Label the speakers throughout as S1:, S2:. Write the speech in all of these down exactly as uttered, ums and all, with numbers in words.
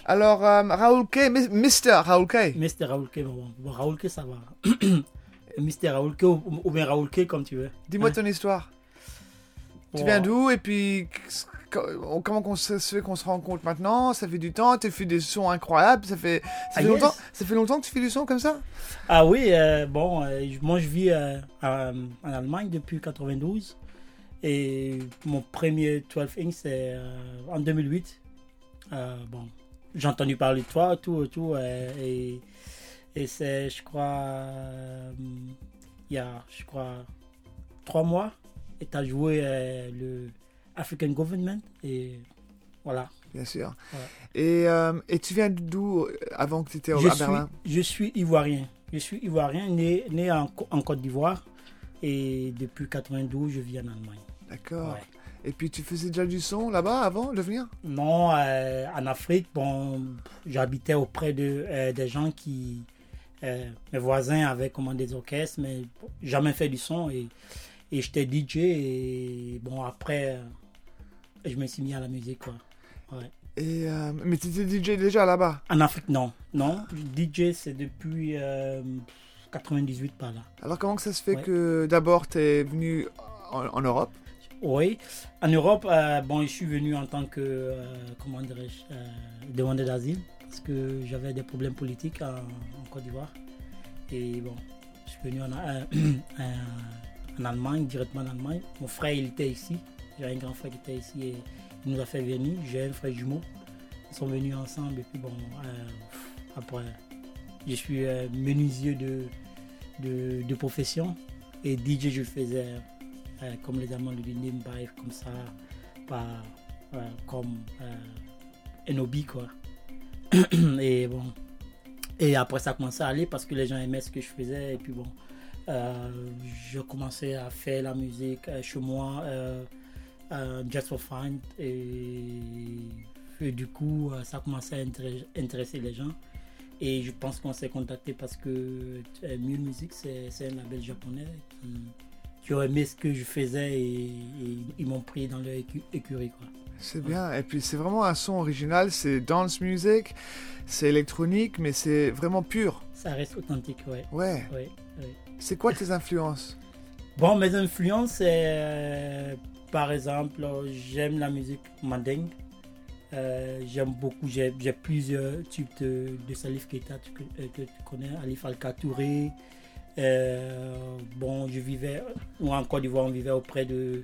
S1: Alors, euh, Raoul K, mister Raoul K.
S2: mister Raoul K, bon, bon, Raoul K, ça va. mister Raoul K ou, ou bien Raoul K, comme tu veux.
S1: Dis-moi
S2: hein?
S1: ton histoire.
S2: Bon.
S1: Tu viens d'où et puis comment on se fait qu'on se rencontre maintenant? Ça fait du temps, tu fais des sons incroyables. Ça fait, ça,
S2: Ah,
S1: fait
S2: yes.
S1: longtemps, ça fait longtemps que tu fais du son comme ça?
S2: Ah oui, euh, bon, euh, moi je vis euh, en, en Allemagne depuis quatre-vingt-douze. Et mon premier douze inch c'est euh, en deux mille huit. Euh, bon, j'ai entendu parler de toi, tout, tout, euh, et, et c'est, je crois, euh, il y a, je crois, trois mois, et tu as joué euh, le African Government, et voilà.
S1: Bien sûr.
S2: Ouais.
S1: Et, euh, et tu viens d'où avant que tu étais
S2: je
S1: à
S2: suis,
S1: Berlin?
S2: Je suis ivoirien. Je suis ivoirien, né, né en, en Côte d'Ivoire, et depuis quatre-vingt-douze, je vis en Allemagne.
S1: D'accord.
S2: Ouais.
S1: Et puis tu faisais déjà du son là-bas avant de venir?
S2: Non, euh, en Afrique, bon, j'habitais auprès de euh, des gens qui, euh, mes voisins avaient comment des orchestres, mais bon, jamais fait du son et, et j'étais D J et bon après, euh, je me suis mis à la musique quoi. Ouais.
S1: Et euh, mais tu étais D J déjà là-bas?
S2: En Afrique, non, non, D J c'est depuis euh, quatre-vingt-dix-huit par là.
S1: Alors comment que ça se fait
S2: Ouais.
S1: que d'abord tu es venu en, en Europe?
S2: Oui, en Europe, euh, bon, je suis venu en tant que, euh, comment dirais-je, euh, demandeur d'asile, parce que j'avais des problèmes politiques en, en Côte d'Ivoire. Et bon, je suis venu en, euh, en Allemagne, directement en Allemagne. Mon frère, il était ici. J'ai un grand frère qui était ici et il nous a fait venir. J'ai un frère jumeau. Ils sont venus ensemble et puis bon, euh, après, je suis euh, menuisier de, de, de profession et D J, je le faisais. Euh, comme les Allemands le disent, nebenbei, comme ça, pas euh, comme euh, un hobby quoi. Et bon, et après ça a commencé à aller parce que les gens aimaient ce que je faisais et puis bon, euh, je commençais à faire la musique euh, chez moi, euh, euh, just for fun et, et du coup ça a commencé à intéresser, intéresser les gens. Et je pense qu'on s'est contacté parce que euh, Mule Music c'est, c'est un label japonais qui qui ont aimé ce que je faisais et, et ils m'ont pris dans leur écu- écurie quoi.
S1: C'est bien, et puis c'est vraiment un son original, c'est dance music, c'est électronique, mais c'est vraiment pur.
S2: Ça reste authentique, ouais.
S1: Ouais.
S2: Ouais, ouais.
S1: C'est quoi tes influences?
S2: Bon, mes influences, c'est euh, par exemple, j'aime la musique mandingue. Euh, j'aime beaucoup, j'ai, j'ai plusieurs types de, de Salif Keita que, que tu connais, Alif Alka Touré. Euh, bon, je vivais, ou en Côte d'Ivoire, on vivait auprès de,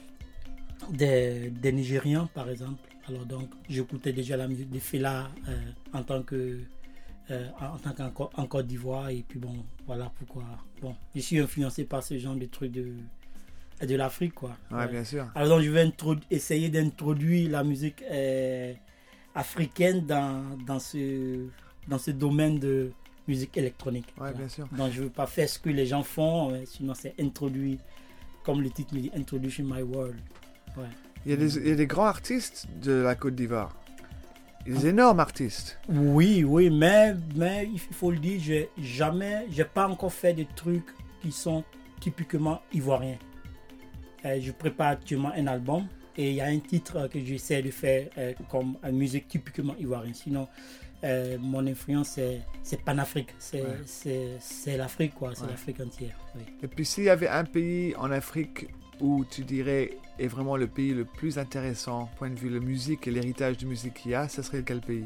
S2: des, des Nigérians, par exemple. Alors donc, j'écoutais déjà la musique de Fela euh, en tant que, euh, en tant qu'en en Côte d'Ivoire. Et puis bon, voilà pourquoi. Bon, je suis influencé par ce genre de trucs de, de l'Afrique, quoi.
S1: Ouais,
S2: Ouais.
S1: bien sûr.
S2: Alors donc, je vais introdu- essayer d'introduire la musique euh, africaine dans, dans, ce, dans ce domaine de musique électronique.
S1: Ouais,
S2: Voilà.
S1: bien sûr.
S2: Donc je ne veux pas faire ce que les gens font, euh, sinon c'est introduit, comme le titre me dit, Introduction My World. Ouais.
S1: Il y a des, il y a des grands artistes de la Côte d'Ivoire. Des énormes artistes.
S2: Oui, oui, mais, mais il faut le dire, j'ai jamais, j'ai pas encore fait des trucs qui sont typiquement ivoiriens. Euh, je prépare actuellement un album et il y a un titre euh, que j'essaie de faire euh, comme euh, musique typiquement ivoirienne. Sinon, Euh, mon influence, c'est, c'est panafrique, c'est,
S1: Ouais.
S2: c'est, c'est l'Afrique, quoi, c'est
S1: Ouais.
S2: l'Afrique entière. Oui.
S1: Et puis s'il y avait un pays en Afrique où tu dirais est vraiment le pays le plus intéressant, point de vue de la musique et l'héritage de musique qu'il y a, ça serait quel pays?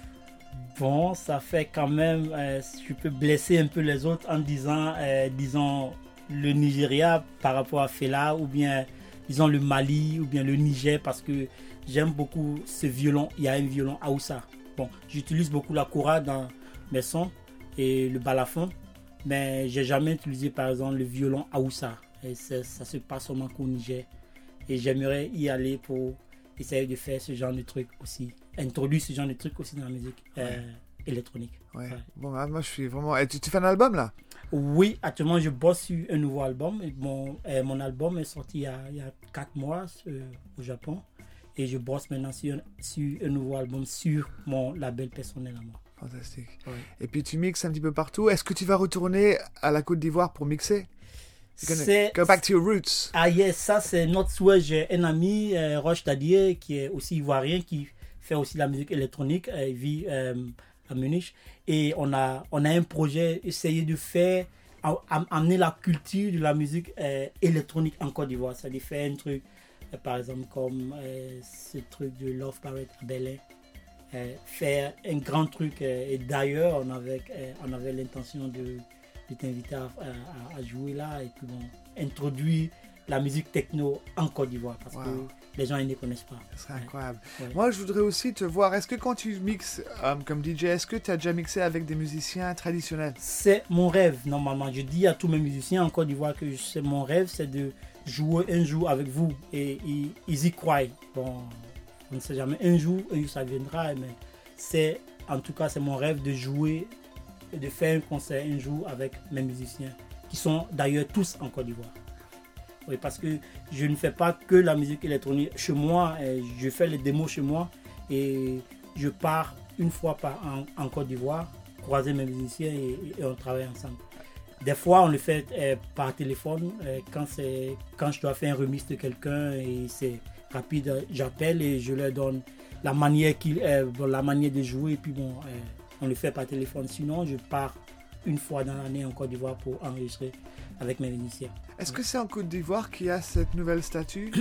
S2: Bon, ça fait quand même, euh, je peux blesser un peu les autres en disant, euh, disons, le Nigeria par rapport à Fela, ou bien, disons, le Mali, ou bien le Niger, parce que j'aime beaucoup ce violon, il y a un violon Aoussa. Bon, j'utilise beaucoup la kora dans mes sons et le balafon, mais j'ai jamais utilisé par exemple le violon Aoussa. Et ça se passe seulement qu'au Niger. Et j'aimerais y aller pour essayer de faire ce genre de truc aussi, introduire ce genre de truc aussi dans la musique euh,
S1: Ouais.
S2: électronique.
S1: Ouais.
S2: Ouais.
S1: Bon, bah, moi je suis vraiment. Et tu, tu fais un album là?
S2: Oui, actuellement je bosse sur un nouveau album. Et Mon, euh, mon album est sorti il y a, il y a quatre mois euh, au Japon. Et je bosse maintenant sur, sur un nouveau album sur mon label personnel à moi.
S1: Fantastique.
S2: Ouais.
S1: Et puis tu mixes un petit peu partout. Est-ce que tu vas retourner à la Côte d'Ivoire pour mixer? You're gonna
S2: C'est,
S1: Go back to your roots.
S2: ah yes, ça c'est notre souhait. J'ai un ami, euh, Roche Tadier, qui est aussi ivoirien, qui fait aussi la musique électronique. Euh, il vit euh, à Munich. Et on a, on a un projet, essayer de faire, à, à, amener la culture de la musique euh, électronique en Côte d'Ivoire. C'est-à-dire faire un truc, euh, par exemple, comme euh, ce truc de Love Parade à Berlin. Euh, faire un grand truc. Euh, et d'ailleurs, on avait, euh, on avait l'intention de, de t'inviter à, à, à jouer là. Et puis bon, introduire la musique techno en Côte d'Ivoire. Parce wow. que les gens ils ne connaissent pas.
S1: Ce serait incroyable. Ouais. Moi, je voudrais aussi te voir. Est-ce que quand tu mixes euh, comme D J, est-ce que tu as déjà mixé avec des musiciens traditionnels?
S2: C'est mon rêve, normalement. Je dis à tous mes musiciens en Côte d'Ivoire que c'est mon rêve, c'est de jouer un jour avec vous. Et ils, ils y croient. Bon, on ne sait jamais. Un jour, un jour ça viendra. Mais c'est, en tout cas, c'est mon rêve de jouer, de faire un concert un jour avec mes musiciens, qui sont d'ailleurs tous en Côte d'Ivoire. Oui, parce que je ne fais pas que la musique électronique chez moi, je fais les démos chez moi et je pars une fois par an en Côte d'Ivoire, croiser mes musiciens et, et on travaille ensemble. Des fois, on le fait euh, par téléphone, euh, quand, c'est, quand je dois faire un remix de quelqu'un et c'est rapide, j'appelle et je leur donne la manière, qu'il, euh, la manière de jouer et puis bon, euh, on le fait par téléphone. Sinon, je pars une fois dans l'année en Côte d'Ivoire pour enregistrer avec mes musiciens.
S1: Est-ce que c'est en Côte d'Ivoire qu'il y a cette nouvelle statue?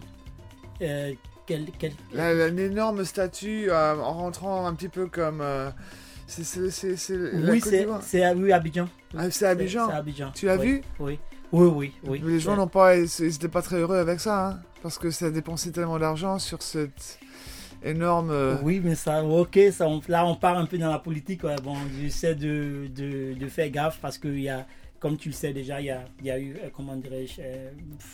S2: euh, quel, quel...
S1: La, la, une énorme statue euh, en rentrant un petit peu comme... Euh, c'est, c'est, c'est, c'est
S2: oui, c'est, c'est à oui, Abidjan.
S1: Ah, c'est Abidjan.
S2: C'est, c'est Abidjan.
S1: Tu l'as
S2: oui,
S1: vu?
S2: Oui, oui, oui. oui.
S1: Les gens n'ont pas, ils n'étaient pas très heureux avec ça, hein, parce que ça a dépensé tellement d'argent sur cette énorme... Euh...
S2: Oui, mais ça, ok, ça, on, là on part un peu dans la politique. Ouais. Bon, j'essaie de, de, de faire gaffe parce qu'il y a... Comme tu le sais déjà, il y a, il y a eu, comment dirais-je, euh,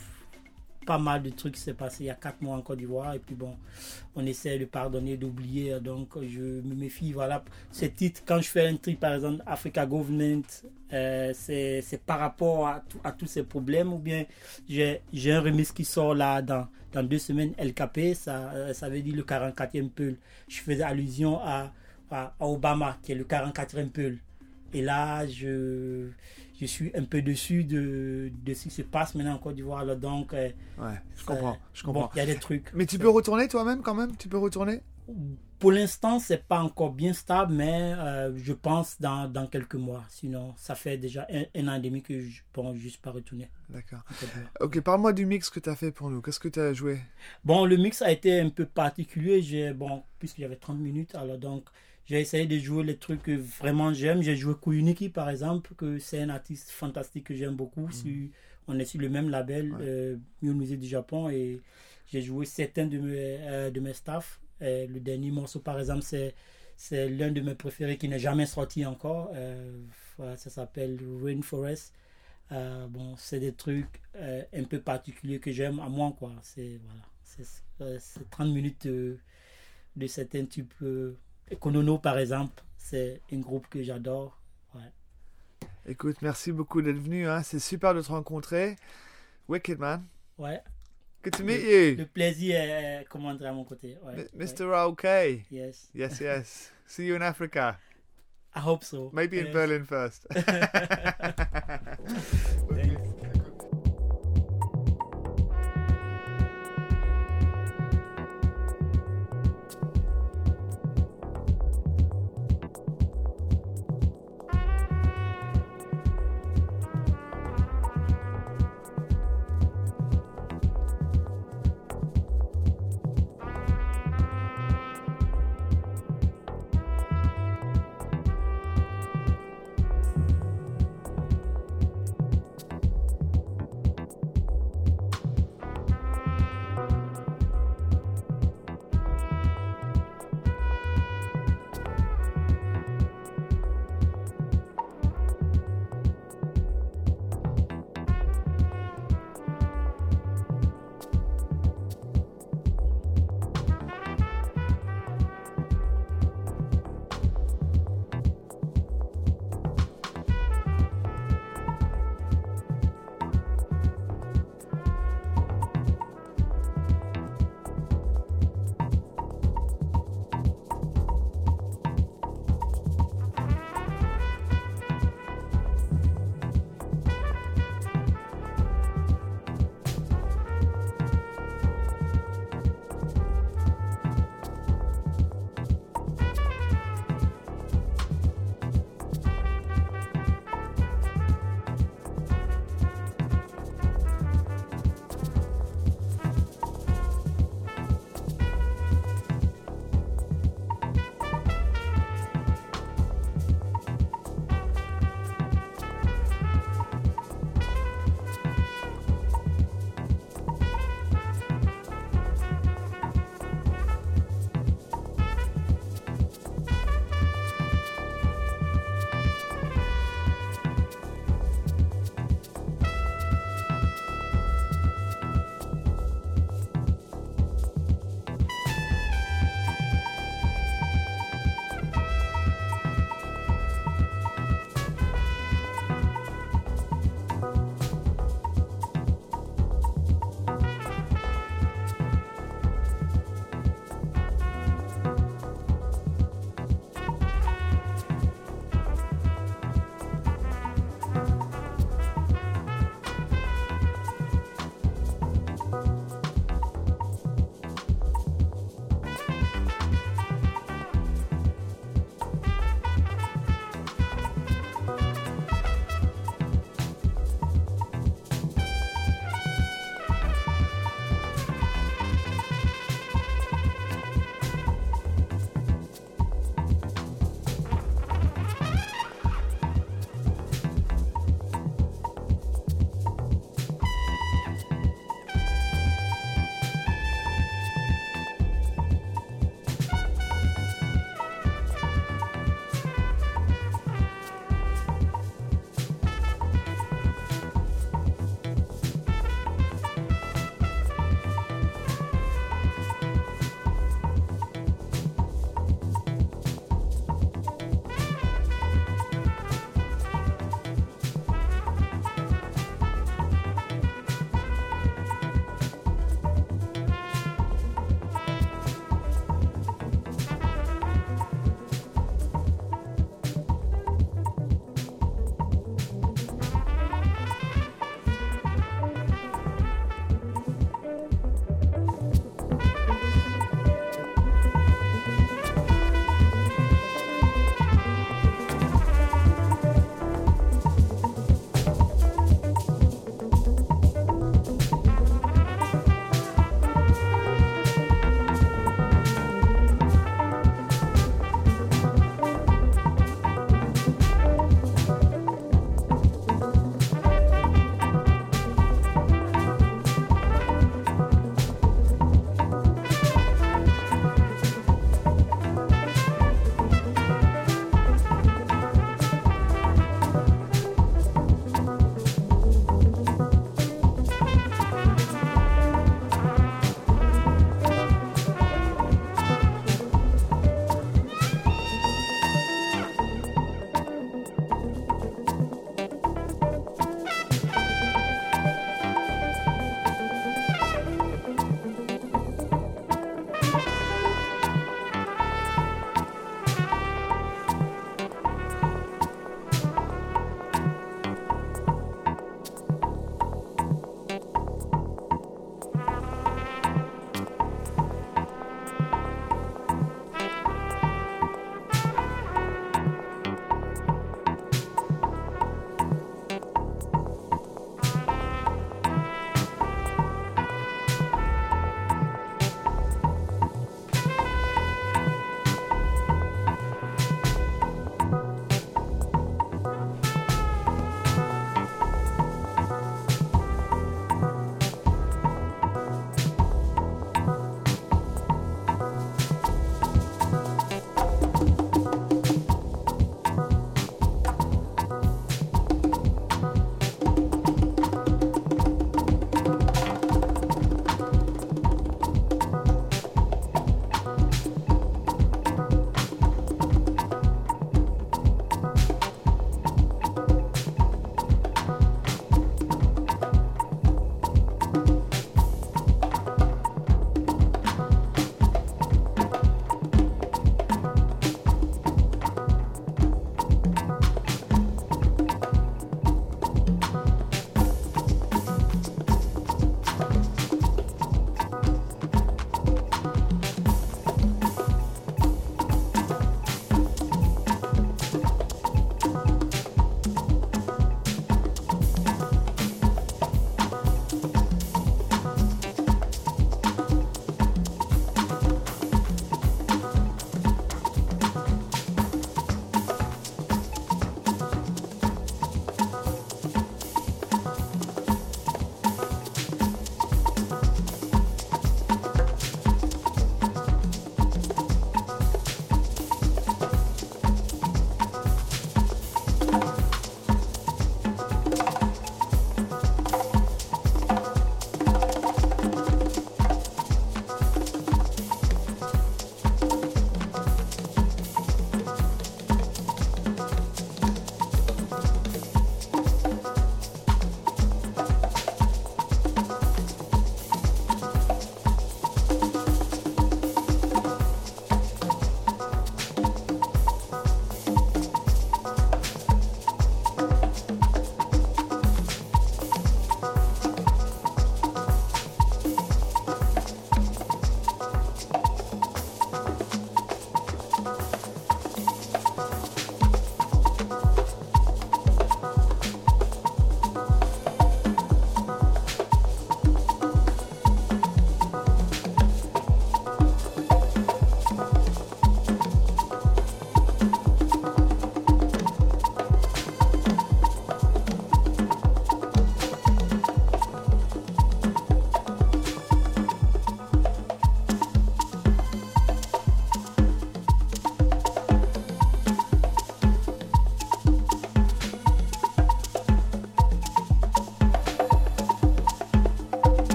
S2: pas mal de trucs qui s'est passé il y a quatre mois en Côte d'Ivoire. Et puis bon, on essaie de pardonner, d'oublier. Donc je me méfie. Voilà, ce titre, quand je fais un truc, par exemple, Africa Government, euh, c'est, c'est par rapport à, tout, à tous ces problèmes. Ou bien j'ai, j'ai un remix qui sort là dans, dans deux semaines, L K P, ça, ça veut dire le quarante-quatrième Peul. Je faisais allusion à, à, à Obama, qui est le quarante-quatrième Peul. Et là, je... je suis un peu dessus de, de ce qui se passe maintenant en Côte d'Ivoire. Alors donc,
S1: ouais, je comprends. Je comprends.
S2: Il bon, y a des trucs.
S1: Mais tu peux retourner toi-même quand même? Tu peux retourner?
S2: Pour l'instant, c'est pas encore bien stable, mais euh, je pense dans, dans quelques mois. Sinon, ça fait déjà un, un an et demi que je pense juste pas retourner.
S1: D'accord. Ok, parle-moi du mix que tu as fait pour nous. Qu'est-ce que tu as joué?
S2: Bon, le mix a été un peu particulier. J'ai, bon, puisque j'avais trente minutes, alors donc... J'ai essayé de jouer les trucs que vraiment j'aime. J'ai joué Kuyuniki par exemple, que c'est un artiste fantastique que j'aime beaucoup. Mmh. Si on est sur le même label, ouais. euh, Mule Music du Japon, et j'ai joué certains de mes, euh, de mes staffs. Et le dernier morceau par exemple, c'est, c'est l'un de mes préférés qui n'est jamais sorti encore. Euh, voilà, ça s'appelle Rainforest. Euh, bon, c'est des trucs euh, un peu particuliers que j'aime à moi, quoi. C'est, voilà, c'est, c'est, c'est trente minutes de, de certains types. Euh, Konono par exemple, c'est un groupe que j'adore. Ouais.
S1: Écoute, merci beaucoup d'être venu, hein. C'est super de te rencontrer. Wicked man.
S2: Ouais.
S1: Good to meet
S2: le,
S1: you.
S2: Le plaisir est comment dire à mon côté. Ouais.
S1: mister Ouais. OK.
S2: Yes.
S1: Yes, yes. See you in Africa.
S2: I hope so.
S1: Maybe yes. in Berlin first.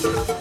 S1: Merci.